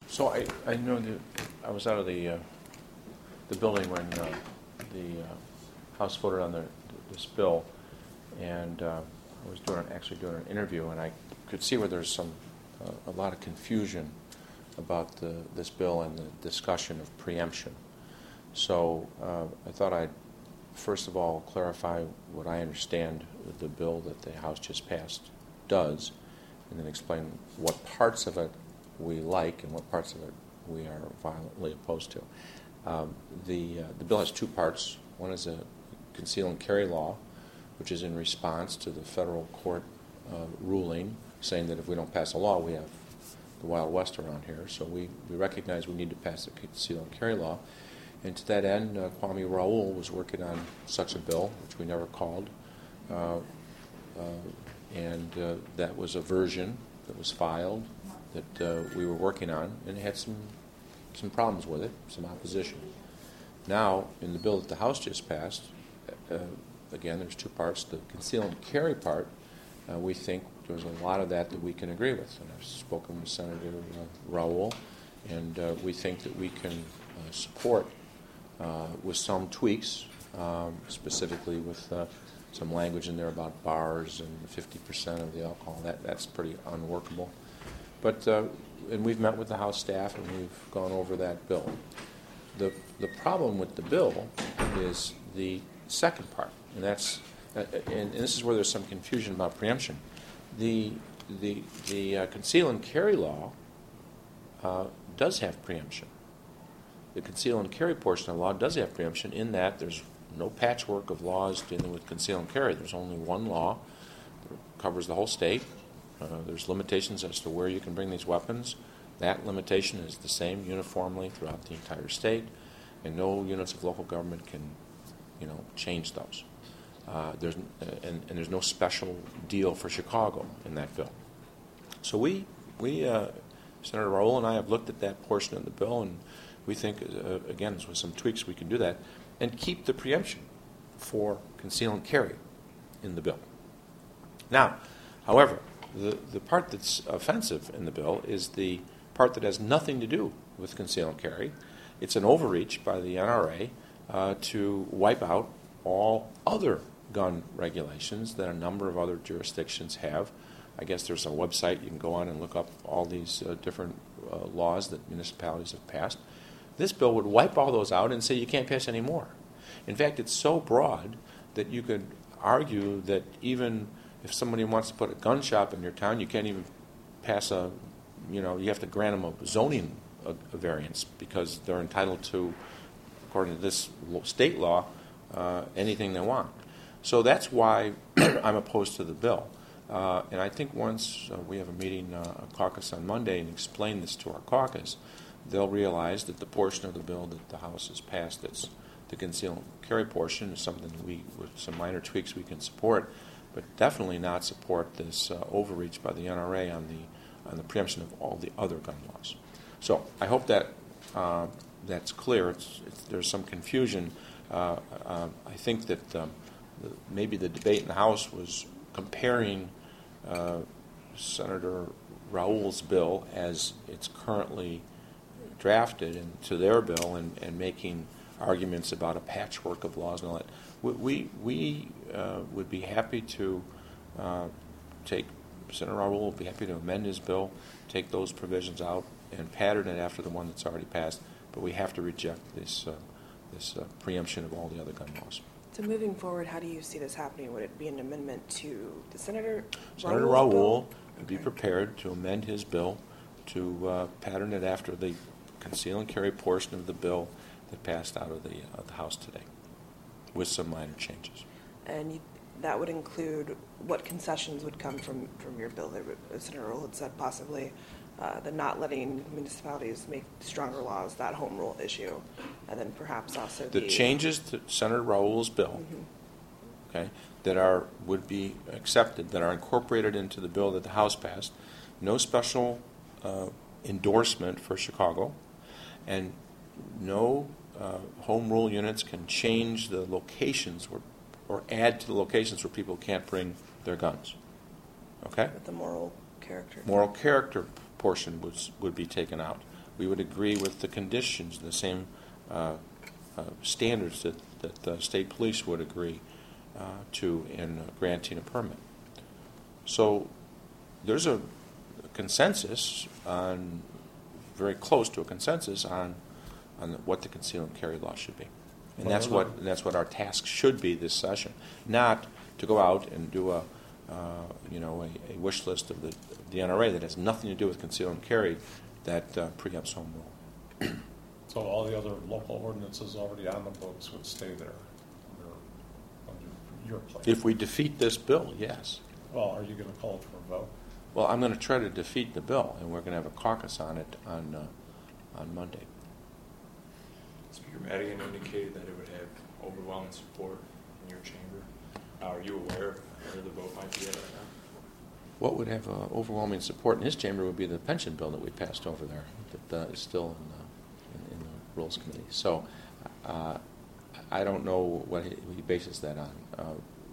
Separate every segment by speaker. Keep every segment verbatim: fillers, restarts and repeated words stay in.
Speaker 1: So I, I know that I was out of the uh, the building when uh, the uh, House voted on the, this bill, and uh, I was doing actually doing an interview, and I could see where there's some uh, a lot of confusion about the, this bill and the discussion of preemption. So uh, I thought I'd first of all clarify what I understand the bill that the House just passed does, and then explain what parts of it we like and what parts of it we are violently opposed to. Um, the, uh, the bill has two parts. One is a conceal and carry law, which is in response to the federal court uh, ruling saying that if we don't pass a law, we have the Wild West around here. So we, we recognize we need to pass the conceal and carry law. And to that end, uh, Kwame Raoul was working on such a bill, which we never called. Uh, uh, and uh, that was a version that was filed that uh, we were working on, and it had some some problems with it, some opposition. Now, in the bill that the House just passed, uh, again, there's two parts. The conceal and carry part, uh, we think there's a lot of that that we can agree with. And I've spoken with Senator uh, Raoul, and uh, we think that we can uh, support uh, with some tweaks, um, specifically with uh, some language in there about bars and fifty percent of the alcohol. That, that's pretty unworkable. But uh, and we've met with the House staff and we've gone over that bill. The the problem with the bill is the second part, and that's uh, and, and this is where there's some confusion about preemption. The the the uh, conceal and carry law uh, does have preemption. The conceal and carry portion of the law does have preemption in that there's no patchwork of laws dealing with conceal and carry. There's only one law that covers the whole state. Uh, there's limitations as to where you can bring these weapons. That limitation is the same uniformly throughout the entire state, and no units of local government can, you know, change those. Uh, there's uh, and, and there's no special deal for Chicago in that bill. So we we uh, Senator Raoul and I have looked at that portion of the bill, and we think uh, again with some tweaks we can do that and keep the preemption for conceal and carry in the bill. Now, however, The, the part that's offensive in the bill is the part that has nothing to do with conceal and carry. It's an overreach by the N R A uh, to wipe out all other gun regulations that a number of other jurisdictions have. I guess there's a website you can go on and look up all these uh, different uh, laws that municipalities have passed. This bill would wipe all those out and say you can't pass any more. In fact, it's so broad that you could argue that even if somebody wants to put a gun shop in your town, you can't even pass a, you know, you have to grant them a zoning a, a variance because they're entitled to, according to this state law, uh, anything they want. So that's why I'm opposed to the bill. Uh, and I think once uh, we have a meeting, uh, a caucus on Monday, and explain this to our caucus, they'll realize that the portion of the bill that the House has passed, that's the conceal and carry portion, is something that we, with some minor tweaks, we can support, but definitely not support this uh, overreach by the N R A on the on the preemption of all the other gun laws. So I hope that uh, that's clear. It's, it's, there's some confusion. Uh, uh, I think that um, the, maybe the debate in the House was comparing uh, Senator Raoul's bill as it's currently drafted and to their bill, and, and making arguments about a patchwork of laws and all that. We we, we uh, would be happy to uh, take, Senator Raoul would be happy to amend his bill, take those provisions out, and pattern it after the one that's already passed. But we have to reject this uh, this uh, preemption of all the other gun laws.
Speaker 2: So moving forward, how do you see this happening? Would it be an amendment to the Senator
Speaker 1: Senator
Speaker 2: Raoul's
Speaker 1: Raoul
Speaker 2: bill?
Speaker 1: would
Speaker 2: Okay.
Speaker 1: be prepared to amend his bill to uh, pattern it after the conceal and carry portion of the bill that passed out of the, uh, the House today, with some minor changes.
Speaker 2: And you, that would include what concessions would come from, from your bill. There would, Senator Raoul had said possibly uh, the not letting municipalities make stronger laws, that home rule issue, and then perhaps also the...
Speaker 1: The changes to Senator Raoul's bill, mm-hmm. okay, that are would be accepted, that are incorporated into the bill that the House passed, no special uh, endorsement for Chicago, and no uh, home rule units can change the locations where, or add to the locations where people can't bring their guns. Okay?
Speaker 2: But the moral character.
Speaker 1: Moral character portion was, would be taken out. we would agree with the conditions, the same uh, uh, standards that, that the state police would agree uh, to in uh, granting a permit. So there's a consensus on, very close to a consensus on, on what the conceal and carry law should be. And
Speaker 3: Well,
Speaker 1: that's
Speaker 3: those
Speaker 1: what
Speaker 3: are-
Speaker 1: and that's what our task should be this session, not to go out and do a uh, you know a, a wish list of the the N R A that has nothing to do with conceal and carry that uh, preempts home rule.
Speaker 3: So all the other local ordinances already on the books would stay there under, under your plan?
Speaker 1: If we defeat this bill, yes.
Speaker 3: Well, are you going to call for a vote?
Speaker 1: Well, I'm going to try to defeat the bill, and we're going to have a caucus on it on uh, on Monday.
Speaker 4: Speaker Madigan indicated that it would have overwhelming support in your chamber. Uh, are you aware of where the vote might be at right now?
Speaker 1: What would have uh, overwhelming support in his chamber would be the pension bill that we passed over there that uh, is still in the, in, in the Rules Committee. So uh, I don't know what he, he bases that on. Uh,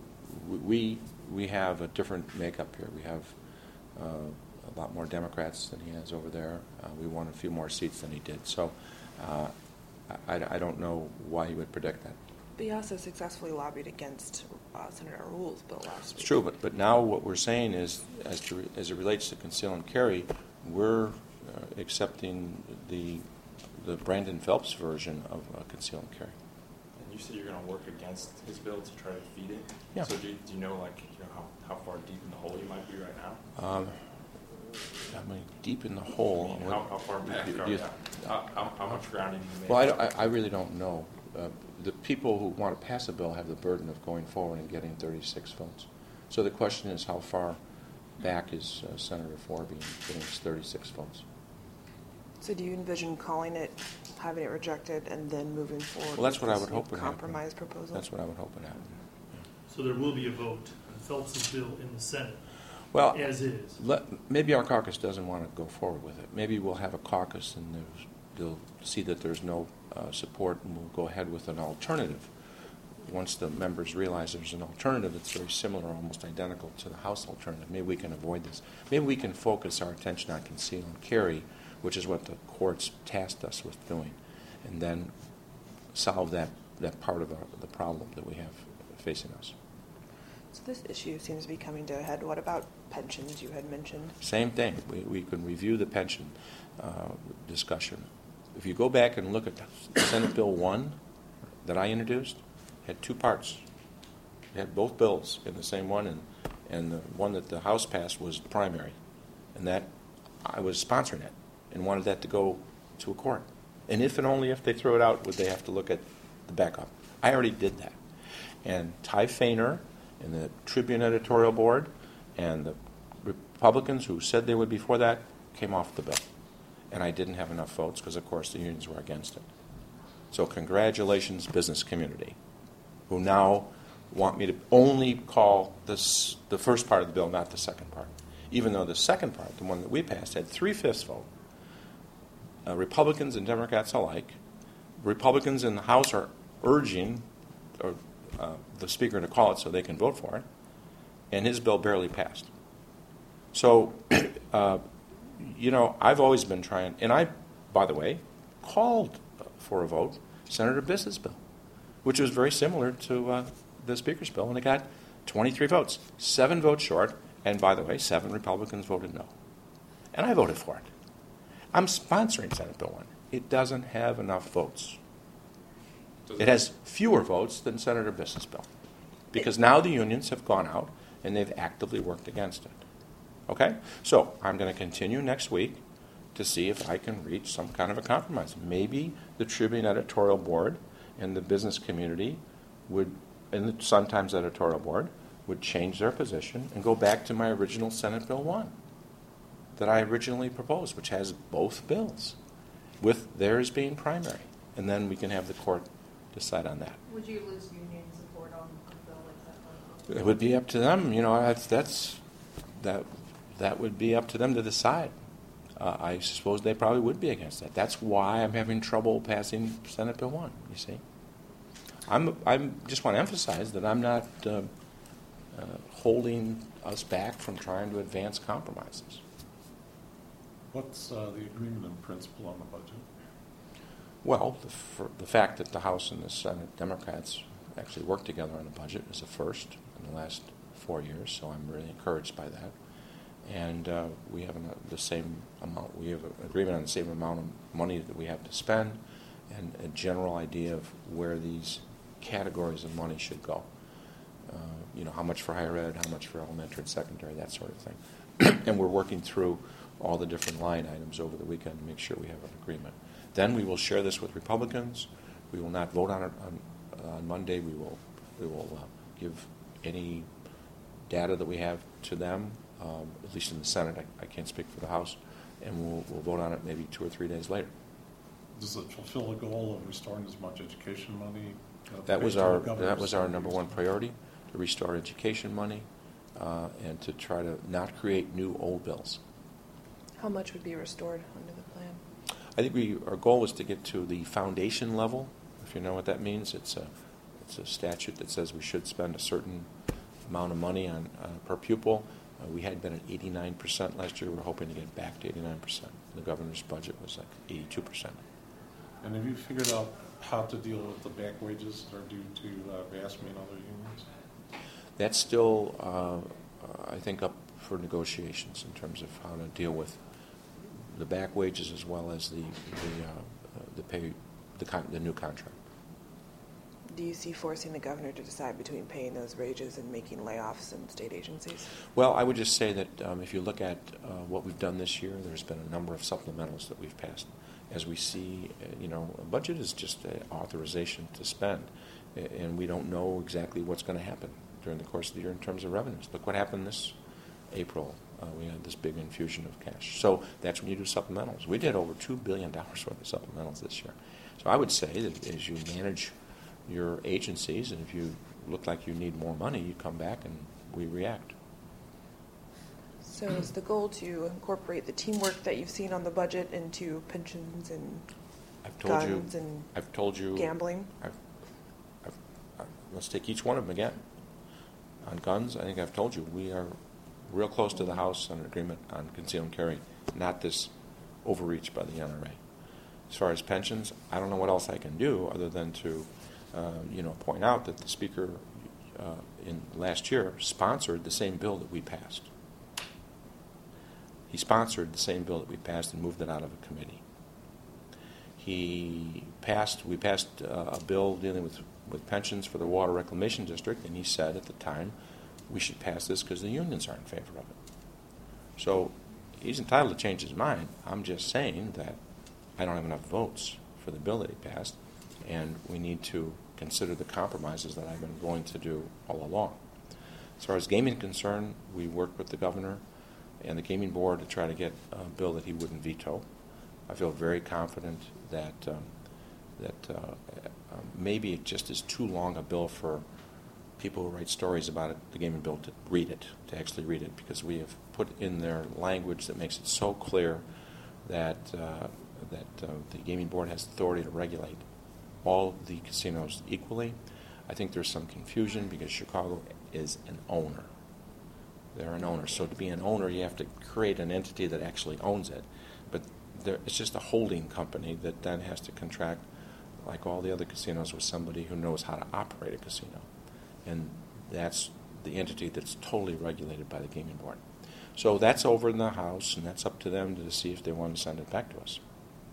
Speaker 1: we we have a different makeup here. We have uh, a lot more Democrats than he has over there. Uh, we won a few more seats than he did. So uh, I, I don't know why he would predict that.
Speaker 2: But he also successfully lobbied against uh, Senator Rule's bill last week.
Speaker 1: It's true, but, but now what we're saying is, as to as it relates to conceal and carry, we're uh, accepting the the Brandon Phelps version of uh, conceal and carry.
Speaker 4: And you said you're going to work against his bill to try to defeat it.
Speaker 1: Yeah.
Speaker 4: So do you, do you know, like, you know, how, how far deep in the hole you might be right now?
Speaker 1: Um, I mean, deep in the hole.
Speaker 4: I mean,
Speaker 1: what-
Speaker 4: how, how far back
Speaker 1: do-
Speaker 4: are
Speaker 1: do you-
Speaker 4: you? How, how, how much grounding do you make?
Speaker 1: Well, I, don't- I, I really don't know. Uh, the people who want to pass a bill have the burden of going forward and getting thirty-six votes. So the question is, how far back is uh, Senator Forby getting his thirty-six votes?
Speaker 2: So do you envision calling it, having it rejected, and then moving forward?
Speaker 1: Well, that's
Speaker 2: with
Speaker 1: what I
Speaker 2: this
Speaker 1: would
Speaker 2: new
Speaker 1: hope would happen.
Speaker 2: compromise proposal?
Speaker 1: That's what I would hope would happen.
Speaker 5: So there will be a vote on Phelps' bill in the Senate,
Speaker 1: Well,
Speaker 5: as is.
Speaker 1: let, maybe our caucus doesn't want to go forward with it. Maybe we'll have a caucus and there's, they'll see that there's no uh, support, and we'll go ahead with an alternative. Once the members realize there's an alternative that's very similar, almost identical to the House alternative, maybe we can avoid this. Maybe we can focus our attention on conceal and carry, which is what the courts tasked us with doing, and then solve that, that part of our, the problem that we have facing us.
Speaker 2: So this issue seems to be coming to a head. What about pensions you had mentioned?
Speaker 1: Same thing. We, we can review the pension uh, discussion. If you go back and look at Senate Bill one that I introduced, it had two parts. It had both bills in the same one, and, and the one that the House passed was primary. And that, I was sponsoring it and wanted that to go to a court. And if and only if they throw it out, would they have to look at the backup. I already did that. And Ty Fainer and the Tribune editorial board and the Republicans who said they would be for that came off the bill. And I didn't have enough votes because, of course, the unions were against it. So congratulations, business community, who now want me to only call this the first part of the bill, not the second part. Even though the second part, the one that we passed, had three-fifths vote. Uh, Republicans and Democrats alike. Republicans in the House are urging or, uh, the Speaker to call it so they can vote for it, and his bill barely passed. So, uh, you know, I've always been trying, and I, by the way, called for a vote Senator Biss's bill, which was very similar to uh, the Speaker's bill, and it got twenty-three votes, seven votes short, and by the way, seven Republicans voted no. And I voted for it. I'm sponsoring Senate Bill one. It doesn't have enough votes. It has fewer votes than Senator Biss's bill, because now the unions have gone out and they've actively worked against it. Okay? So I'm going to continue next week to see if I can reach some kind of a compromise. Maybe the Tribune editorial board and the business community would, and the Sun-Times editorial board, would change their position and go back to my original Senate Bill one that I originally proposed, which has both bills, with theirs being primary. And then we can have the court decide on that.
Speaker 6: Would you lose union support on a bill like that?
Speaker 1: It would be up to them. You know, that's, that's that that would be up to them to decide. Uh, I suppose they probably would be against that. That's why I'm having trouble passing Senate Bill one, you see. I'm I'm just want to emphasize that I'm not uh, uh, holding us back from trying to advance compromises.
Speaker 3: What's uh, the agreement in principle on the budget?
Speaker 1: Well, the, for, the fact that the House and the Senate Democrats actually worked together on a budget is a first in the last four years, so I'm really encouraged by that. And uh, we have an, the same amount, we have an agreement on the same amount of money that we have to spend and a general idea of where these categories of money should go. Uh, you know, how much for higher ed, how much for elementary and secondary, that sort of thing. And we're working through all the different line items over the weekend to make sure we have an agreement. Then we will share this with Republicans. We will not vote on it on, on Monday. We will, we will uh, give any data that we have to them, um, at least in the Senate. I, I can't speak for the House. And we'll, we'll vote on it maybe two or three days later.
Speaker 3: Does it fulfill the goal of restoring as much education money? Uh,
Speaker 1: That was
Speaker 3: based on
Speaker 1: our
Speaker 3: the governor's
Speaker 1: that was our number one
Speaker 3: studies?
Speaker 1: priority, to restore education money uh, and to try to not create new old bills.
Speaker 2: How much would be restored under the plan?
Speaker 1: I think we our goal was to get to the foundation level. If you know what that means, it's a it's a statute that says we should spend a certain amount of money on uh, per pupil. Uh, we had been at eighty-nine percent last year. We're hoping to get back to eighty-nine percent. The governor's budget was like eighty-two percent.
Speaker 3: And have you figured out how to deal with the back wages that are due to uh, V A S M E and other unions?
Speaker 1: That's still, uh, I think, up for negotiations in terms of how to deal with the back wages as well as the the, uh, the pay the, con- the new contract.
Speaker 2: Do you see forcing the governor to decide between paying those wages and making layoffs in state agencies?
Speaker 1: Well, I would just say that um, if you look at uh, what we've done this year, there's been a number of supplementals that we've passed. As we see, uh, you know, a budget is just an authorization to spend, a- and we don't know exactly what's going to happen during the course of the year in terms of revenues. Look what happened this April. Uh, we had this big infusion of cash. So that's when you do supplementals. We did over two billion dollars worth of supplementals this year. So I would say that as you manage your agencies, and if you look like you need more money, you come back and we react.
Speaker 2: So is the goal to incorporate the teamwork that you've seen on the budget into pensions and
Speaker 1: I've told
Speaker 2: guns
Speaker 1: you.
Speaker 2: and
Speaker 1: I've told you.
Speaker 2: gambling?
Speaker 1: I've, I've, I've, let's take each one of them again. On guns, I think I've told you we are real close to the House on an agreement on conceal and carry, not this overreach by the N R A. As far as pensions, I don't know what else I can do other than to, uh, you know, point out that the Speaker uh, in last year sponsored the same bill that we passed. He sponsored the same bill that we passed and moved it out of a committee. He passed, we passed uh, a bill dealing with, with pensions for the Water Reclamation District, and he said at the time, we should pass this because the unions are in favor of it. So he's entitled to change his mind. I'm just saying that I don't have enough votes for the bill that he passed, and we need to consider the compromises that I've been going to do all along. As far as gaming is concerned, we worked with the governor and the gaming board to try to get a bill that he wouldn't veto. I feel very confident that um, that uh, uh, maybe it just is too long a bill for people who write stories about it, the gaming bill, to read it, to actually read it, because we have put in there language that makes it so clear that uh, that uh, the gaming board has authority to regulate all the casinos equally. I think there's some confusion because Chicago is an owner. They're an owner. So to be an owner, you have to create an entity that actually owns it. But there, it's just a holding company that then has to contract, like all the other casinos, with somebody who knows how to operate a casino. And that's the entity that's totally regulated by the gaming board. So that's over in the House, and that's up to them to see if they want to send it back to us.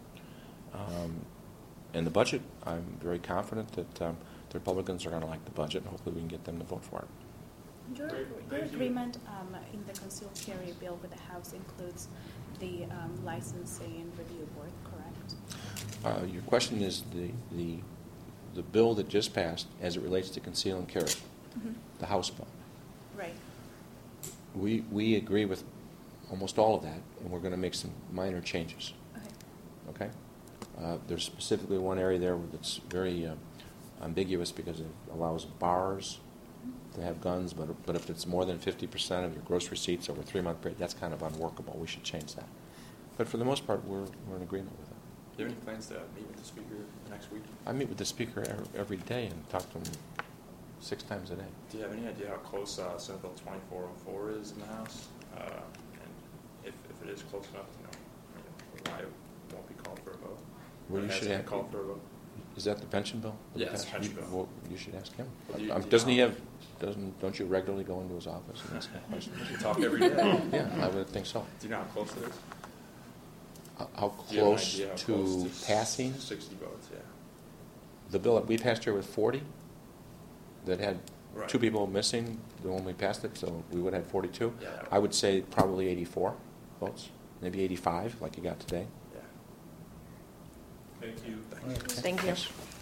Speaker 1: Um, and the budget, I'm very confident that um, the Republicans are going to like the budget, and hopefully we can get them to vote for it.
Speaker 7: Your, your agreement um, in the concealed carry bill with the House includes the um, licensing and review board, correct?
Speaker 1: Uh, your question is the, the the bill that just passed as it relates to conceal and carry,
Speaker 7: Mm-hmm.
Speaker 1: the House bill.
Speaker 7: Right.
Speaker 1: We we agree with almost all of that, and we're going to make some minor changes.
Speaker 7: Okay.
Speaker 1: Okay? Uh, there's specifically one area there that's very uh, ambiguous because it allows bars to have guns, but but if it's more than fifty percent of your gross receipts over a three-month period, that's kind of unworkable. We should change that. But for the most part, we're we're in agreement with it.
Speaker 4: Do you have any plans to meet with the Speaker next week?
Speaker 1: I meet with the Speaker every, every day and talk to him six times a day.
Speaker 4: Do you have any idea how close uh, Senate Bill twenty-four oh four is in the House? Uh, and if, if it is close enough, you know, won't be called for a vote.
Speaker 1: Well,
Speaker 4: Or
Speaker 1: you
Speaker 4: has
Speaker 1: should
Speaker 4: been
Speaker 1: have-
Speaker 4: called for a vote.
Speaker 1: Is that the pension bill?
Speaker 4: Yeah, it's
Speaker 1: You-
Speaker 4: pension bill.
Speaker 1: Well, you should ask him.
Speaker 4: Well, do you-
Speaker 1: Um,
Speaker 4: do you
Speaker 1: Doesn't he
Speaker 4: know-
Speaker 1: have, doesn't, don't you regularly go into his office and ask him questions?
Speaker 4: We talk every day.
Speaker 1: Yeah, I would think so.
Speaker 4: Do you know how close it is?
Speaker 1: How- How
Speaker 4: Do you have an
Speaker 1: close
Speaker 4: idea how
Speaker 1: to
Speaker 4: close s-
Speaker 1: passing?
Speaker 4: Sixty votes, yeah.
Speaker 1: The bill that we passed here with forty, that had
Speaker 4: Right.
Speaker 1: two people missing, the one we passed it, so we would have had forty-two.
Speaker 4: Yeah, that
Speaker 1: I would say probably eighty-four votes, maybe eighty-five, like you got today.
Speaker 4: Yeah.
Speaker 3: Thank you.
Speaker 2: Thank you.
Speaker 1: Thanks.